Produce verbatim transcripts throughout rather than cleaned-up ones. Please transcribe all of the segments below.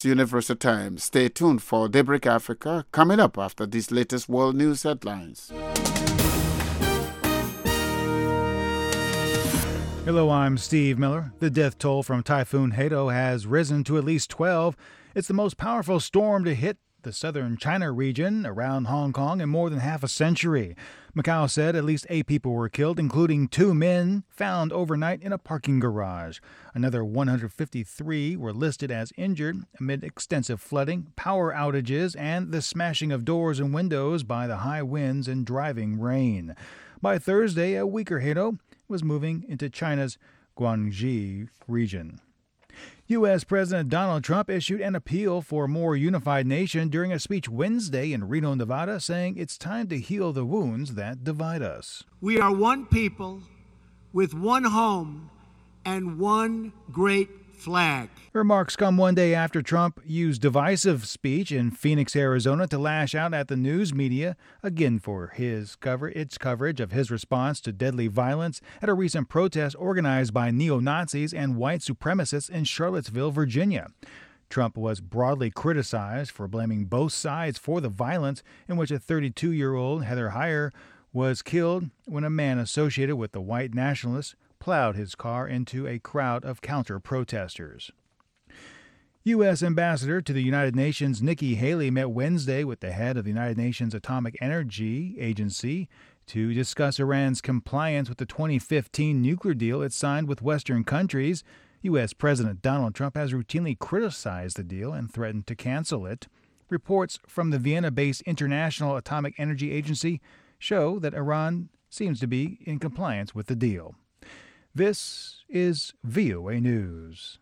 Universal Time. Stay tuned for Daybreak Africa coming up after these latest world news headlines. Hello, I'm Steve Miller. The death toll from Typhoon Hato has risen to at least twelve. It's the most powerful storm to hit the southern China region around Hong Kong in more than half a century. Macau said at least eight people were killed, including two men found overnight in a parking garage. Another one hundred fifty-three were listed as injured amid extensive flooding, power outages, and the smashing of doors and windows by the high winds and driving rain. By Thursday, a weaker Hato was moving into China's Guangxi region. U S. President Donald Trump issued an appeal for a more unified nation during a speech Wednesday in Reno, Nevada, saying it's time to heal the wounds that divide us. We are one people with one home and one great flag. Remarks come one day after Trump used divisive speech in Phoenix, Arizona to lash out at the news media, again for his cover its coverage of his response to deadly violence at a recent protest organized by neo-Nazis and white supremacists in Charlottesville, Virginia. Trump was broadly criticized for blaming both sides for the violence in which a thirty-two-year-old Heather Heyer was killed when a man associated with the white nationalists plowed his car into a crowd of counter-protesters. U S. Ambassador to the United Nations Nikki Haley met Wednesday with the head of the United Nations Atomic Energy Agency to discuss Iran's compliance with the twenty fifteen nuclear deal it signed with Western countries. U S. President Donald Trump has routinely criticized the deal and threatened to cancel it. Reports from the Vienna-based International Atomic Energy Agency show that Iran seems to be in compliance with the deal. This is V O A News.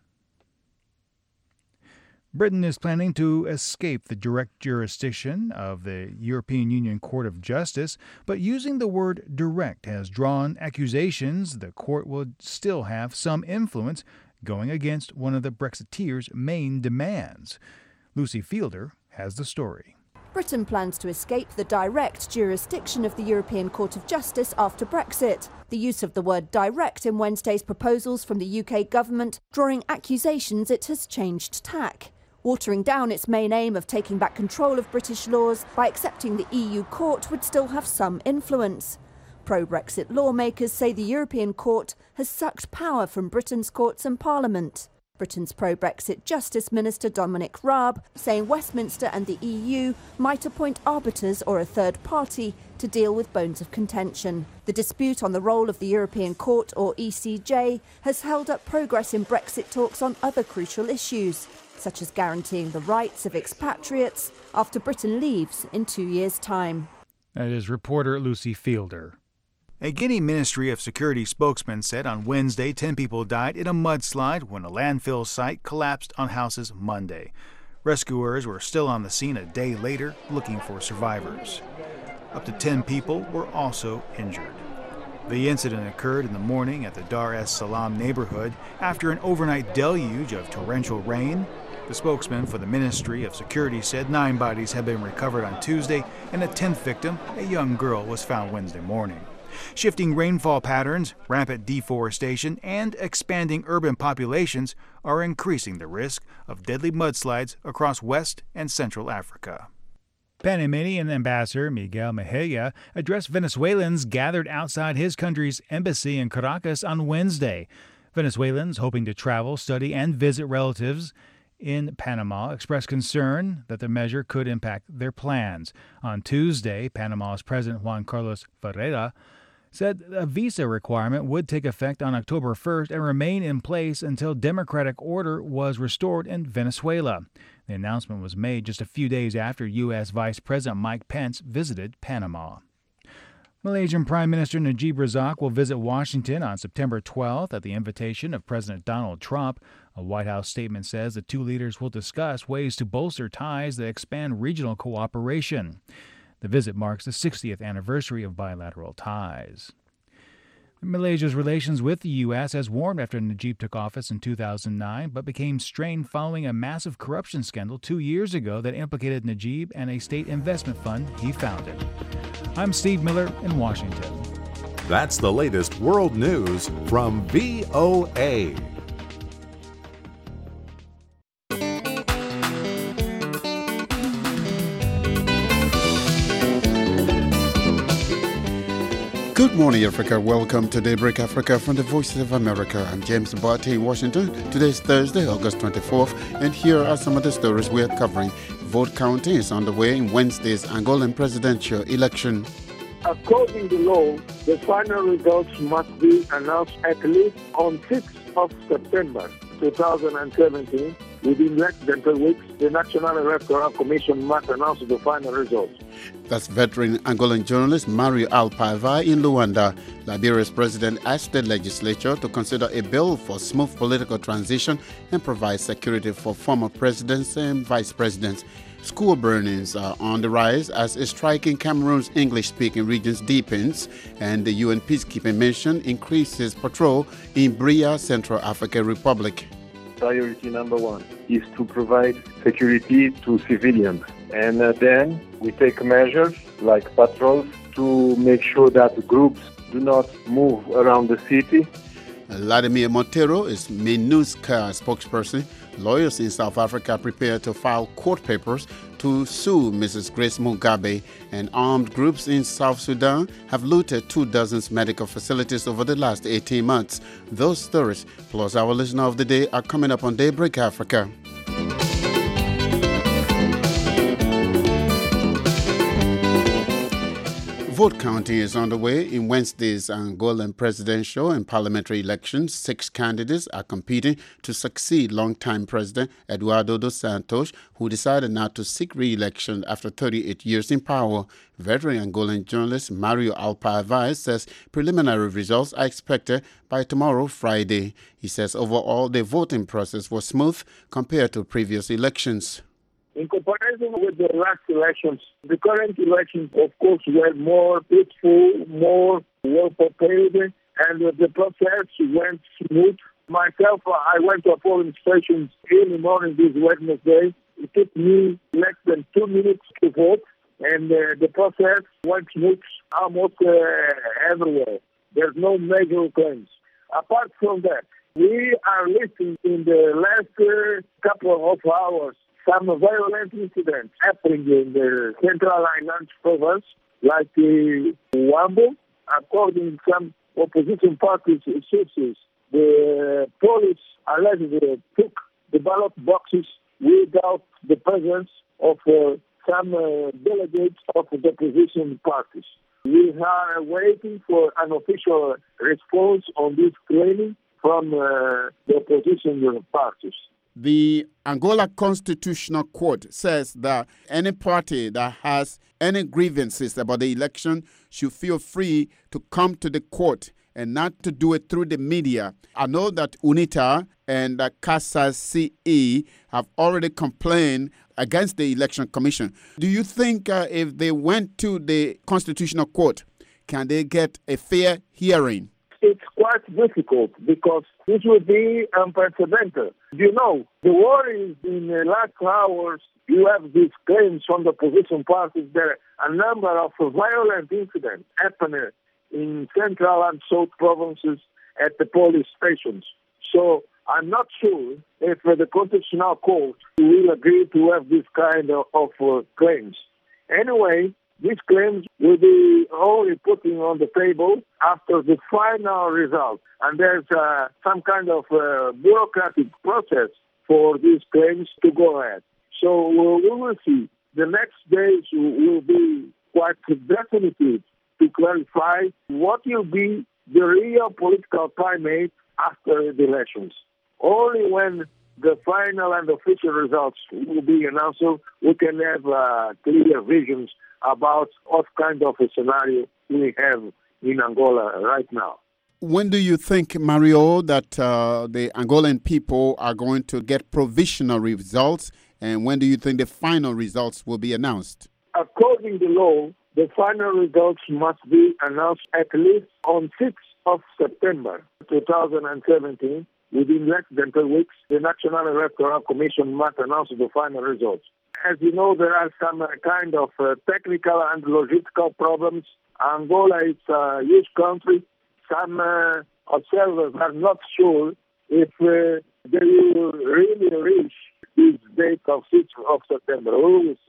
Britain is planning to escape the direct jurisdiction of the European Union Court of Justice, but using the word direct has drawn accusations the court will still have some influence, going against one of the Brexiteers' main demands. Lucy Fielder has the story. Britain plans to escape the direct jurisdiction of the European Court of Justice after Brexit. The use of the word direct in Wednesday's proposals from the U K government, drawing accusations it has changed tack, watering down its main aim of taking back control of British laws by accepting the E U court would still have some influence. Pro-Brexit lawmakers say the European Court has sucked power from Britain's courts and Parliament. Britain's pro-Brexit Justice Minister Dominic Raab saying Westminster and the E U might appoint arbiters or a third party to deal with bones of contention. The dispute on the role of the European Court, or E C J, has held up progress in Brexit talks on other crucial issues, such as guaranteeing the rights of expatriates after Britain leaves in two years' time. That is reporter Lucy Fielder. A Guinea Ministry of Security spokesman said on Wednesday ten people died in a mudslide when a landfill site collapsed on houses Monday. Rescuers were still on the scene a day later looking for survivors. Up to ten people were also injured. The incident occurred in the morning at the Dar es Salaam neighborhood after an overnight deluge of torrential rain. The spokesman for the Ministry of Security said nine bodies had been recovered on Tuesday and a tenth victim, a young girl, was found Wednesday morning. Shifting rainfall patterns, rampant deforestation, and expanding urban populations are increasing the risk of deadly mudslides across West and Central Africa. Panamanian Ambassador Miguel Mejia addressed Venezuelans gathered outside his country's embassy in Caracas on Wednesday. Venezuelans hoping to travel, study, and visit relatives in Panama expressed concern that the measure could impact their plans. On Tuesday, Panama's President Juan Carlos Varela said a visa requirement would take effect on October first and remain in place until democratic order was restored in Venezuela. The announcement was made just a few days after U S. Vice President Mike Pence visited Panama. Malaysian Prime Minister Najib Razak will visit Washington on September twelfth at the invitation of President Donald Trump. A White House statement says the two leaders will discuss ways to bolster ties that expand regional cooperation. The visit marks the sixtieth anniversary of bilateral ties. Malaysia's relations with the U S has warmed after Najib took office in two thousand nine, but became strained following a massive corruption scandal two years ago that implicated Najib and a state investment fund he founded. I'm Steve Miller in Washington. That's the latest world news from V O A. Good morning, Africa. Welcome to Daybreak Africa from the Voices of America. I'm James Barty in Washington. Today is Thursday, August twenty-fourth, and here are some of the stories we are covering. Vote counting is underway in Wednesday's Angolan presidential election. According to law, the final results must be announced at least on sixth of September two thousand seventeen. Within less than two weeks, the National Electoral Commission must announce the final results. That's veteran Angolan journalist Mario Alpaiva in Luanda. Liberia's president asked the legislature to consider a bill for smooth political transition and provide security for former presidents and vice presidents. School burnings are on the rise as a strike in Cameroon's English-speaking regions deepens, and the U N peacekeeping mission increases patrol in Bria, Central African Republic. Priority number one is to provide security to civilians. And uh, then we take measures like patrols to make sure that groups do not move around the city. Vladimir Montero is MINUSCA spokesperson. Lawyers in South Africa prepare to file court papers to sue Missus Grace Mugabe, and armed groups in South Sudan have looted two dozen medical facilities over the last eighteen months. Those stories, plus our listener of the day, are coming up on Daybreak Africa. Vote counting is underway in Wednesday's Angolan presidential and parliamentary elections. Six candidates are competing to succeed longtime President Eduardo dos Santos, who decided not to seek re-election after thirty-eight years in power. Veteran Angolan journalist Mario Alpaiva says preliminary results are expected by tomorrow, Friday. He says overall the voting process was smooth compared to previous elections. In comparison with the last elections, the current elections, of course, were more peaceful, more well-prepared, and the process went smooth. Myself, I went to a polling station in the morning this Wednesday. It took me less than two minutes to vote, and uh, the process went smooth almost uh, everywhere. There's no major claims. Apart from that, we are listening in the last uh, couple of hours some violent incidents happening in the Central Island province, like uh, Wambo. According to some opposition parties' sources, the police allegedly took the ballot boxes without the presence of uh, some uh, delegates of the opposition parties. We are waiting for an official response on this claim from uh, the opposition parties. The Angola Constitutional Court says that any party that has any grievances about the election should feel free to come to the court and not to do it through the media. I know that UNITA and uh, CASA C E have already complained against the Election Commission. Do you think uh, if they went to the Constitutional Court, can they get a fair hearing? It's quite difficult because this will be unprecedented. You know, the war is in the last hours. You have these claims from the opposition parties. There are a number of violent incidents happening in Central and South provinces at the police stations. So I'm not sure if the Constitutional Court will agree to have this kind of, of uh, claims. Anyway, these claims will be only putting on the table after the final result. And there's uh, some kind of uh, bureaucratic process for these claims to go ahead. So uh, we will see. The next days will be quite definitive to clarify what will be the real political climate after the elections. Only when the final and official results will be announced, we can have uh, clear visions about what kind of a scenario we have in Angola right now. When do you think, Mario, that uh, the Angolan people are going to get provisional results, and when do you think the final results will be announced? According to law, the final results must be announced at least on sixth of September two thousand seventeen. Within less than two weeks, the National Electoral Commission must announce the final results. As you know, there are some uh, kind of uh, technical and logistical problems. Angola is a huge country. Some uh, observers are not sure if uh, they will really reach this date of sixth of September. We will see.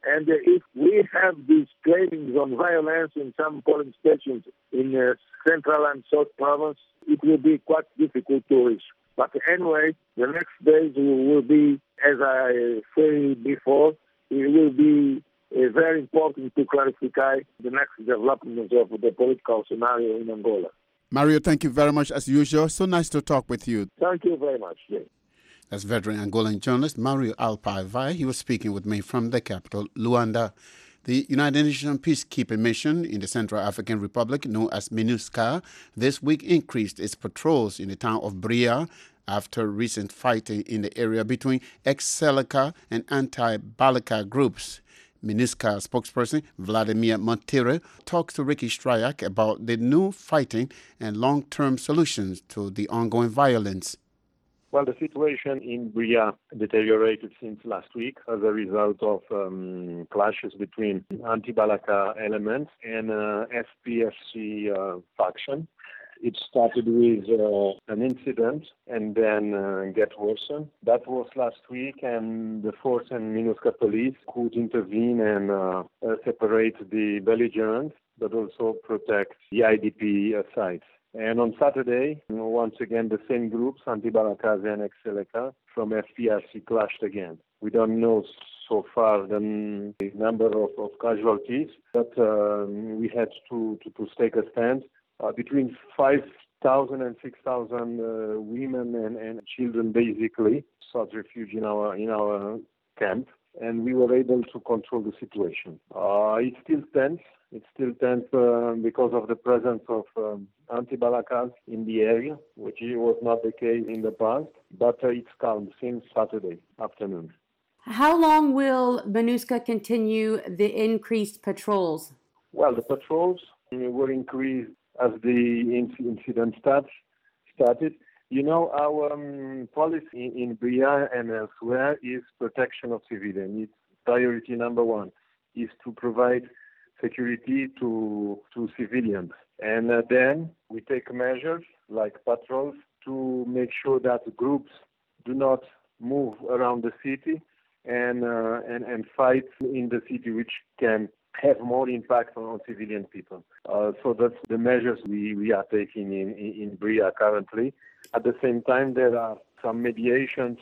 And uh, if we have these claims on violence in some polling stations in uh, Central and South Province, it will be quite difficult to reach. But anyway, the next days will be, as I said before, it will be uh, very important to clarify the next developments of the political scenario in Angola. Mario, thank you very much as usual. So nice to talk with you. Thank you very much. Yes. That's veteran Angolan journalist Mario Alpai Vai. He was speaking with me from the capital, Luanda. The United Nations peacekeeping mission in the Central African Republic, known as MINUSCA, this week increased its patrols in the town of Bria after recent fighting in the area between ex-Seleka and anti-Balaka groups. MINUSCA spokesperson Vladimir Montero talks to Ricky Stryak about the new fighting and long-term solutions to the ongoing violence. Well, the situation in Bria deteriorated since last week as a result of um, clashes between anti-Balaka elements and uh, F P R C uh, faction. It started with uh, an incident and then uh, get worsened. That was last week, and the force and MINUSCA police could intervene and uh, uh, separate the belligerents, but also protect the I D P uh, sites. And on Saturday, once again, the same groups, anti-Balaka and ex-Seleka, from F P R C clashed again. We don't know so far the number of, of casualties, but um, we had to, to, to take a stand. Uh, between five thousand and six thousand uh, women and, and children basically sought refuge in our, in our camp, and we were able to control the situation. Uh, it's still tense. It's still tense uh, because of the presence of um, anti-Balakas in the area, which was not the case in the past, but uh, it's calm since Saturday afternoon. How long will MINUSCA continue the increased patrols? Well, the patrols were increased as the incident starts, started. You know, our um, policy in, in Bria and elsewhere is protection of civilians. It's priority number one, is to provide security to to civilians. And uh, then we take measures like patrols to make sure that groups do not move around the city and uh, and, and fight in the city, which can have more impact on, on civilian people. Uh, so that's the measures we, we are taking in, in, in Bria currently. At the same time, there are some mediations,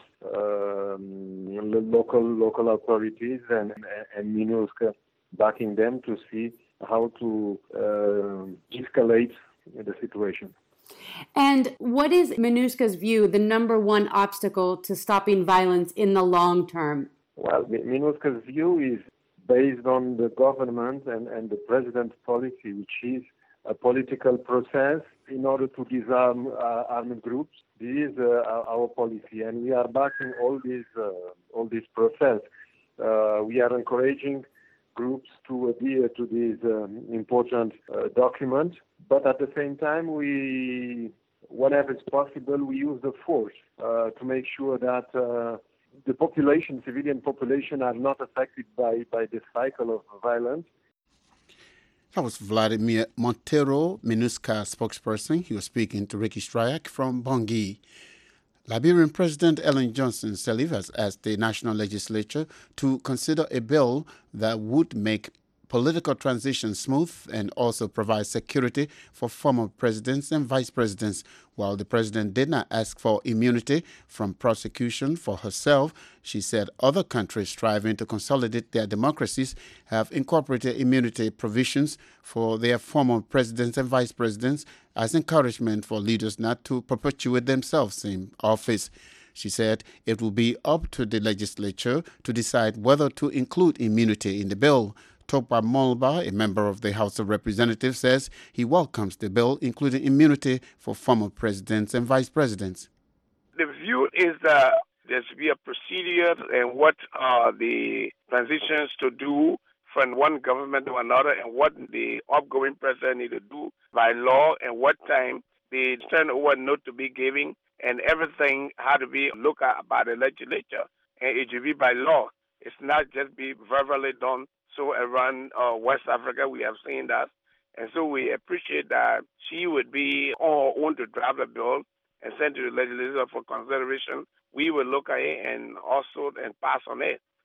um, local local authorities and, and MINUSCA backing them to see how to uh, escalate the situation. And what is MINUSCA's view, the number one obstacle to stopping violence in the long term? Well, MINUSCA's view is based on the government and, and the president's policy, which is a political process in order to disarm uh, armed groups. This is uh, our policy, and we are backing all this, uh, all this process. Uh, we are encouraging groups to adhere to this um, important uh, document, but at the same time, we, whenever it's possible, we use the force uh, to make sure that uh, the population, civilian population, are not affected by, by the cycle of violence. That was Vladimir Montero, MINUSCA spokesperson. He was speaking to Ricky Stryak from Bangui. Liberian President Ellen Johnson Sirleaf has asked the national legislature to consider a bill that would make political transition smooth and also provide security for former presidents and vice presidents. While the president did not ask for immunity from prosecution for herself, she said other countries striving to consolidate their democracies have incorporated immunity provisions for their former presidents and vice presidents as encouragement for leaders not to perpetuate themselves in office. She said it will be up to the legislature to decide whether to include immunity in the bill. Topa Molba, a member of the House of Representatives, says he welcomes the bill, including immunity for former presidents and vice presidents. The view is that there should be a procedure and what are the transitions to do from one government to another and what the outgoing president need to do by law and what time the turnover note to be given, and everything had to be looked at by the legislature, and it should be by law. It's not just be verbally done. So around uh, West Africa, we have seen that. And so we appreciate that she would be on her own to draft a bill and send to the legislature for consideration. We will look at it and also and pass on it.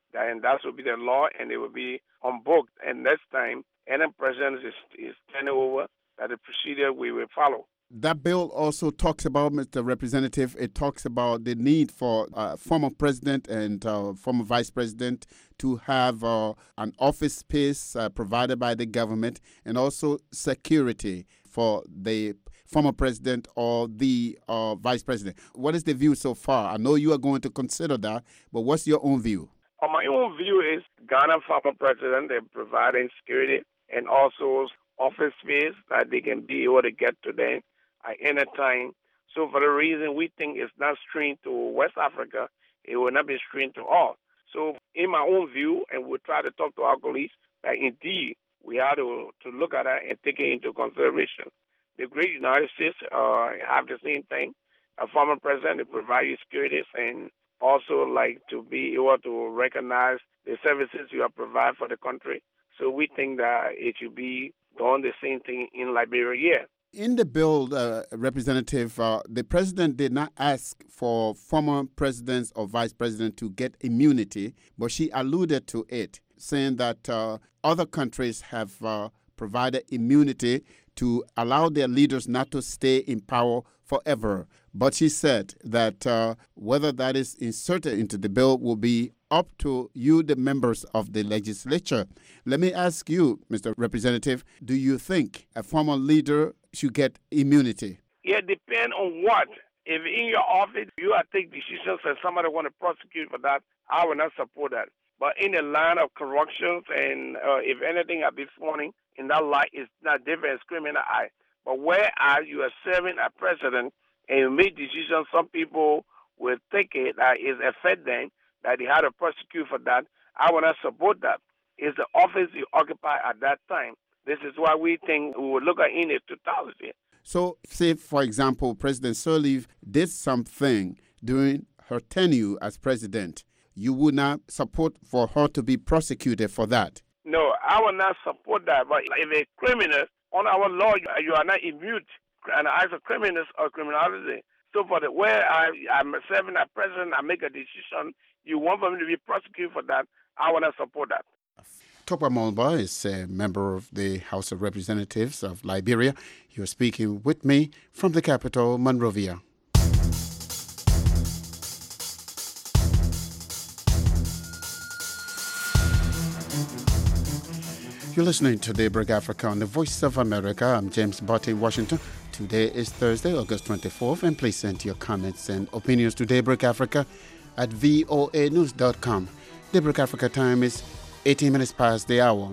and that will be the law, and it will be unbooked. And next time, any president is, is turning over, that the procedure we will follow. That bill also talks about, Mister Representative, it talks about the need for uh, former president and uh, former vice president to have uh, an office space uh, provided by the government, and also security for the former president or the uh, vice president. What is the view so far? I know you are going to consider that, but what's your own view? Uh, my own view is Ghana former president, they're providing security and also office space that they can be able to get to them at any time. So for the reason we think it's not streamed to West Africa, it will not be streamed to all. So in my own view, and we'll try to talk to our colleagues, that indeed we have to, to look at that and take it into consideration. The great United States uh, have the same thing. A former president, they provide you securities and also like to be able to recognize the services you have provided for the country. So we think that it should be done the same thing in Liberia. In the bill, uh, Representative, uh, the president did not ask for former presidents or vice presidents to get immunity, but she alluded to it, saying that uh, other countries have uh, provided immunity to allow their leaders not to stay in power forever. But she said that uh, whether that is inserted into the bill will be up to you, the members of the legislature. Let me ask you, Mister Representative, do you think a former leader should get immunity? Yeah, depend on what. If in your office you are take decisions and somebody want to prosecute for that, I will not support that. But in the line of corruptions and uh, if anything at this morning in that light is not different as criminal act. But whereas you are serving a president and you make decisions, some people will take it that is affect them, that they had to prosecute for that. I will not support that. It's the office you occupy at that time. This is why we think we will look at in the totality. So, say, for example, President Sirleaf did something during her tenure as president. You would not support for her to be prosecuted for that? No, I will not support that. But if a criminal, on our law, you are not immune and as a criminal or criminality. So for the where I, I'm serving as president, I make a decision, you want for me to be prosecuted for that, I will not support that. Topa Mulba is a member of the House of Representatives of Liberia. You're speaking with me from the capital, Monrovia. You're listening to Daybreak Africa on the Voice of America. I'm James Butt in Washington. Today is Thursday, August twenty-fourth, and please send your comments and opinions to Daybreak Africa at voa news dot com. Daybreak Africa time is eighteen minutes past the hour.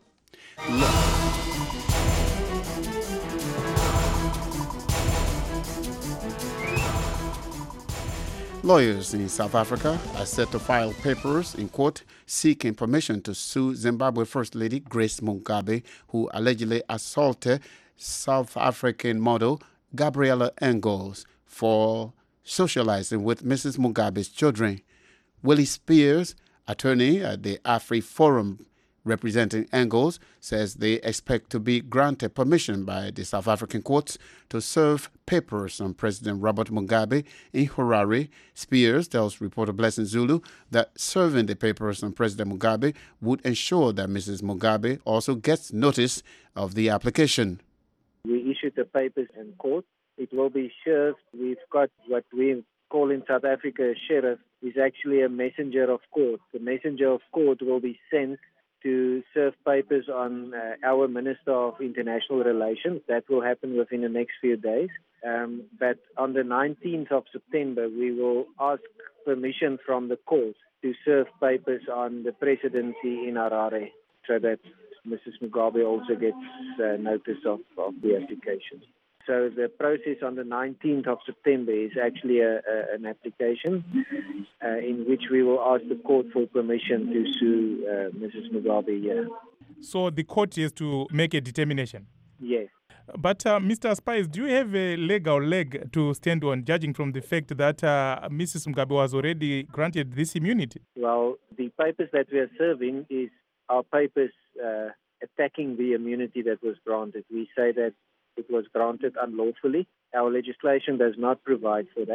Lawyers in South Africa are set to file papers in court seeking permission to sue Zimbabwe First Lady Grace Mugabe, who allegedly assaulted South African model Gabriella Engels for socializing with Missus Mugabe's children. Willie Spears, attorney at the AfriForum representing Engels, says they expect to be granted permission by the South African courts to serve papers on President Robert Mugabe in Harare. Spears tells reporter Blessing Zulu that serving the papers on President Mugabe would ensure that Missus Mugabe also gets notice of the application. We issued the papers in court. It will be served. We've got what we call in South Africa a sheriff, is actually a messenger of court. The messenger of court will be sent to serve papers on uh, our Minister of International Relations. That will happen within the next few days. Um, but on the nineteenth of September, we will ask permission from the court to serve papers on the presidency in Harare so that Missus Mugabe also gets uh, notice of, of the application. So the process on the nineteenth of September is actually a, a, an application uh, in which we will ask the court for permission to sue uh, Missus Mugabe here. So the court is to make a determination? Yes. But uh, Mister Spies, do you have a legal leg to stand on, judging from the fact that uh, Missus Mugabe was already granted this immunity? Well, the papers that we are serving is our papers uh, attacking the immunity that was granted. We say that it was granted unlawfully. Our legislation does not provide for that.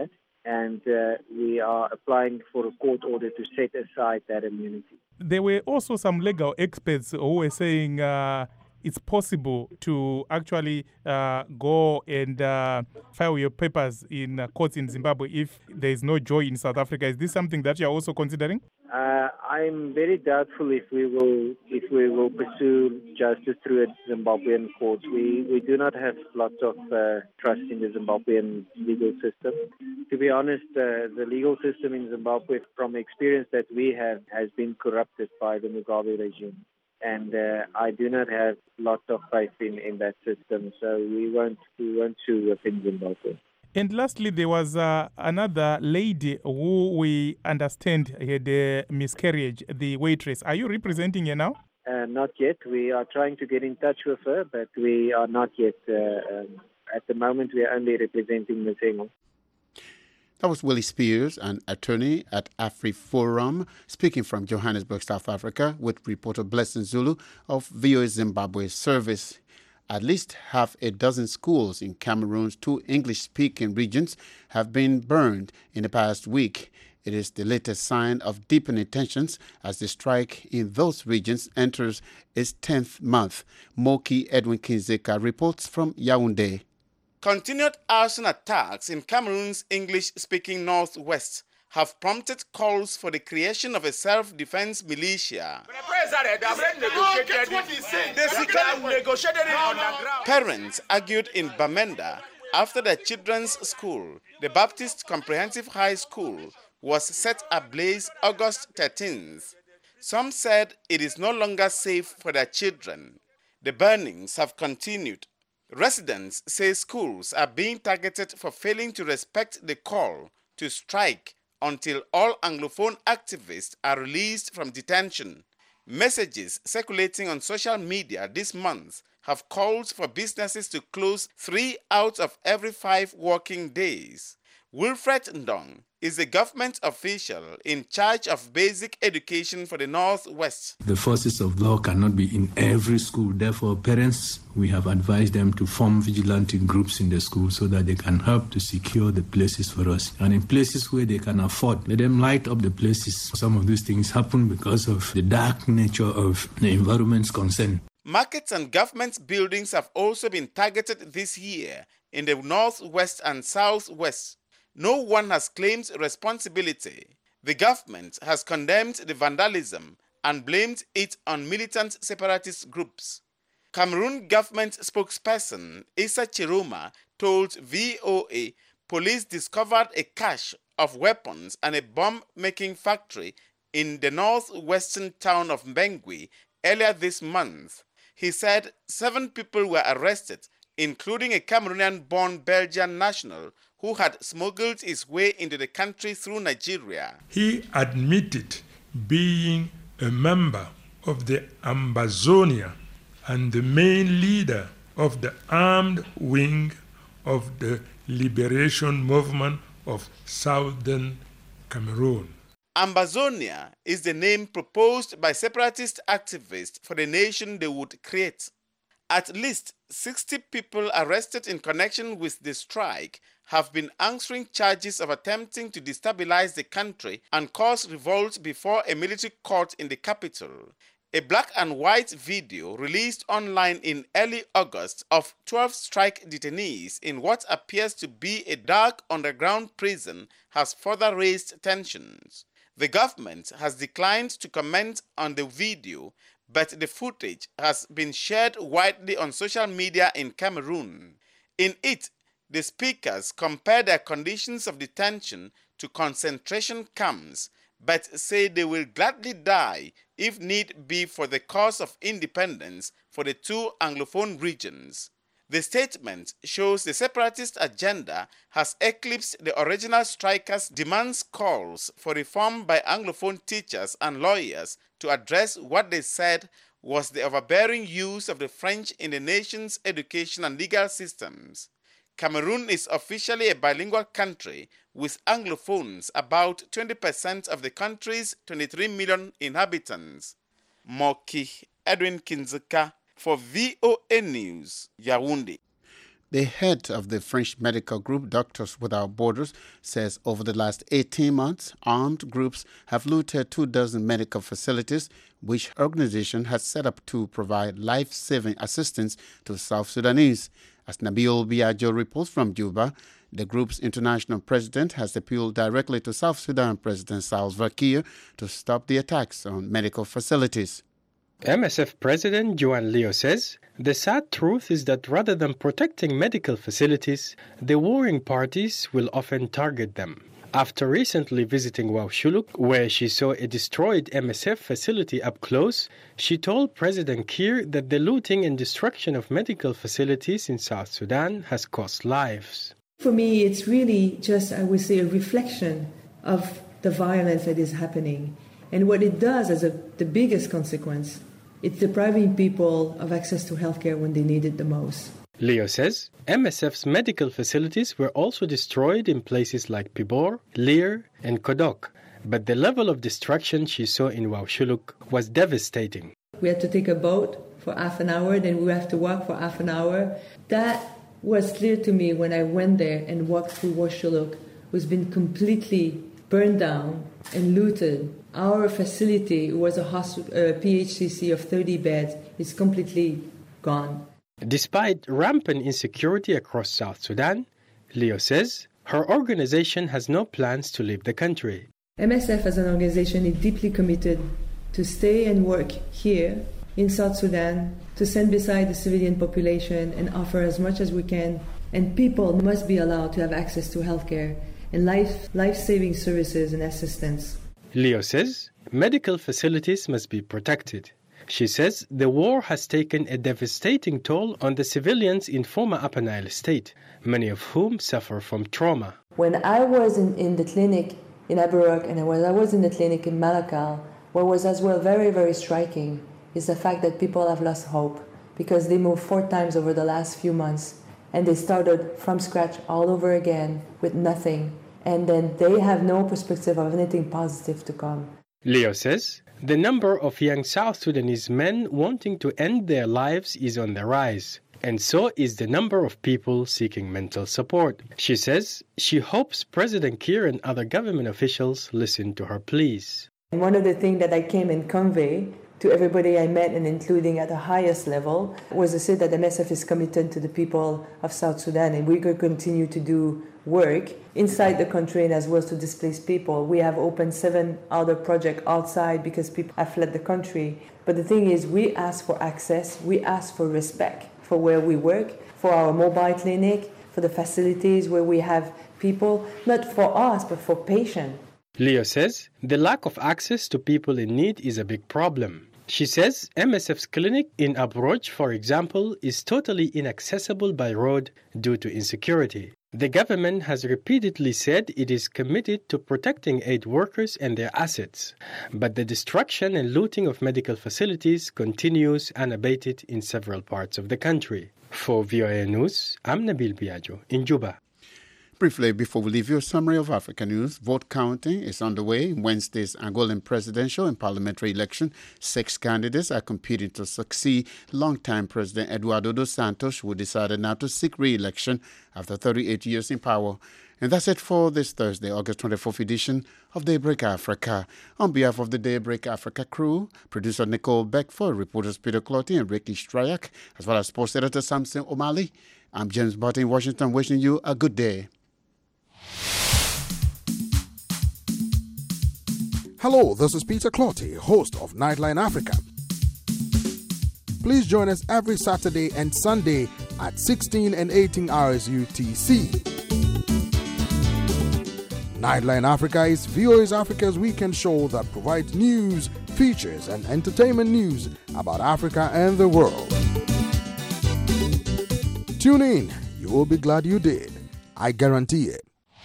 and uh, we are applying for a court order to set aside that immunity. There were also some legal experts who were saying uh, it's possible to actually uh, go and uh, file your papers in uh, courts in Zimbabwe if there is no joy in South Africa. Is this something that you are also considering? Uh, I'm very doubtful if we will if we will pursue justice through a Zimbabwean court. We we do not have lots of uh, trust in the Zimbabwean legal system. To be honest, uh, the legal system in Zimbabwe, from experience that we have, has been corrupted by the Mugabe regime. And uh, I do not have lots of faith in, in that system, so we won't we won't sue within Zimbabwe. And lastly, there was uh, another lady who we understand had a miscarriage, the waitress. Are you representing her now? Uh, not yet. We are trying to get in touch with her, but we are not yet. Uh, um, at the moment, we are only representing Miz Engel. That was Willie Spears, an attorney at AfriForum, speaking from Johannesburg, South Africa, with reporter Blessing Zulu of V O A Zimbabwe service. At least half a dozen schools in Cameroon's two English-speaking regions have been burned in the past week. It is the latest sign of deepening tensions as the strike in those regions enters its tenth month. Moki Edwin Kinzeka reports from Yaoundé. Continued arson attacks in Cameroon's English-speaking northwest have prompted calls for the creation of a self-defense militia. Parents argued in Bamenda after their children's school, the Baptist Comprehensive High School, was set ablaze August thirteenth. Some said it is no longer safe for their children. The burnings have continued. Residents say schools are being targeted for failing to respect the call to strike until all Anglophone activists are released from detention. Messages circulating on social media this month have called for businesses to close three out of every five working days. Wilfred Ndong is a government official in charge of basic education for the Northwest. The forces of law cannot be in every school. Therefore, parents, we have advised them to form vigilante groups in the school so that they can help to secure the places for us. And in places where they can afford, let them light up the places. Some of these things happen because of the dark nature of the environment's concern. Markets and government buildings have also been targeted this year in the Northwest and Southwest. No one has claimed responsibility. The government has condemned the vandalism and blamed it on militant separatist groups. Cameroon government spokesperson Issa Chiroma told V O A police discovered a cache of weapons and a bomb-making factory in the northwestern town of Mbengui earlier this month. He said seven people were arrested, including a Cameroonian-born Belgian national who had smuggled his way into the country through Nigeria. He admitted being a member of the Ambazonia and the main leader of the armed wing of the Liberation Movement of Southern Cameroon. Ambazonia is the name proposed by separatist activists for the nation they would create. At least sixty people arrested in connection with the strike have been answering charges of attempting to destabilize the country and cause revolt before a military court in the capital. A black and white video released online in early August of twelve strike detainees in what appears to be a dark underground prison has further raised tensions. The government has declined to comment on the video, but the footage has been shared widely on social media in Cameroon. In it, the speakers compare their conditions of detention to concentration camps, but say they will gladly die if need be for the cause of independence for the two Anglophone regions. The statement shows the separatist agenda has eclipsed the original strikers' demands calls for reform by Anglophone teachers and lawyers to address what they said was the overbearing use of the French in the nation's education and legal systems. Cameroon is officially a bilingual country with Anglophones, about twenty percent of the country's twenty-three million inhabitants. Moki Edwin Kinzeka for V O A News, Yaoundé. The head of the French medical group Doctors Without Borders says over the last eighteen months, armed groups have looted two dozen medical facilities which the organization has set up to provide life-saving assistance to South Sudanese. As Nabil Biagio reports from Juba, the group's international president has appealed directly to South Sudan President Salva Kiir to stop the attacks on medical facilities. M S F President Juan Leo says, the sad truth is that rather than protecting medical facilities, the warring parties will often target them. After recently visiting Waushuluk, where she saw a destroyed M S F facility up close, she told President Kiir that the looting and destruction of medical facilities in South Sudan has cost lives. For me, it's really just, I would say, a reflection of the violence that is happening. And what it does as a, the biggest consequence, it's depriving people of access to healthcare when they need it the most. Leo says M S F's medical facilities were also destroyed in places like Pibor, Leer, and Kodok. But the level of destruction she saw in Waushuluk was devastating. We had to take a boat for half an hour, then we have to walk for half an hour. That was clear to me when I went there and walked through Waushuluk, who's been completely burned down and looted. Our facility was a hospital, uh, P H C C of thirty beds. It's completely gone. Despite rampant insecurity across South Sudan, Leo says her organization has no plans to leave the country. M S F as an organization is deeply committed to stay and work here in South Sudan, to stand beside the civilian population and offer as much as we can. And people must be allowed to have access to healthcare and life, life-saving services and assistance. Leo says medical facilities must be protected. She says the war has taken a devastating toll on the civilians in former Upper Nile State, many of whom suffer from trauma. When I was in, in the clinic in Aburok and I was, I was in the clinic in Malakal, what was as well very, very striking is the fact that people have lost hope because they moved four times over the last few months and they started from scratch all over again with nothing. And then they have no perspective of anything positive to come. Leo says the number of young South Sudanese men wanting to end their lives is on the rise, and so is the number of people seeking mental support. She says she hopes President Kiir and other government officials listen to her pleas. And one of the things that I came and convey to everybody I met, and including at the highest level, was to say that M S F is committed to the people of South Sudan, and we could continue to do work inside the country and as well as to displaced people. We have opened seven other projects outside because people have fled the country. But the thing is, we ask for access, we ask for respect for where we work, for our mobile clinic, for the facilities where we have people, not for us, but for patients. Leo says the lack of access to people in need is a big problem. She says M S F's clinic in Abroj, for example, is totally inaccessible by road due to insecurity. The government has repeatedly said it is committed to protecting aid workers and their assets, but the destruction and looting of medical facilities continues unabated in several parts of the country. For V O A News, I'm Nabil Biagio in Juba. Briefly, before we leave you, a summary of Africa news. Vote counting is underway in Wednesday's Angolan presidential and parliamentary election. Six candidates are competing to succeed longtime President Eduardo dos Santos, who decided now to seek re-election after thirty-eight years in power. And that's it for this Thursday, August twenty-fourth edition of Daybreak Africa. On behalf of the Daybreak Africa crew, producer Nicole Beckford, reporters Peter Clotty and Ricky Strayak, as well as sports editor Samson O'Malley, I'm James Barton in Washington, wishing you a good day. Hello, this is Peter Clotty, host of Nightline Africa. Please join us every Saturday and Sunday at sixteen and eighteen hours U T C. Nightline Africa is V O A's Africa's weekend show that provides news, features, and entertainment news about Africa and the world. Tune in. You will be glad you did. I guarantee it.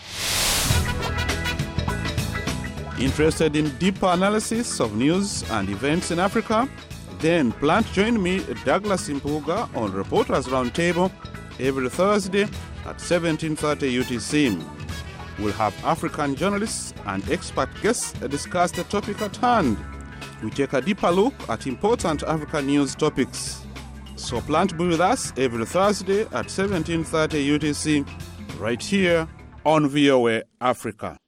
Interested in deeper analysis of news and events in Africa? Then plan to join me, Douglas Impuga, on Reporters Roundtable every Thursday at seventeen thirty U T C. We'll have African journalists and expert guests discuss the topic at hand. We take a deeper look at important African news topics. So plan to be with us every Thursday at seventeen thirty U T C right here on V O A Africa.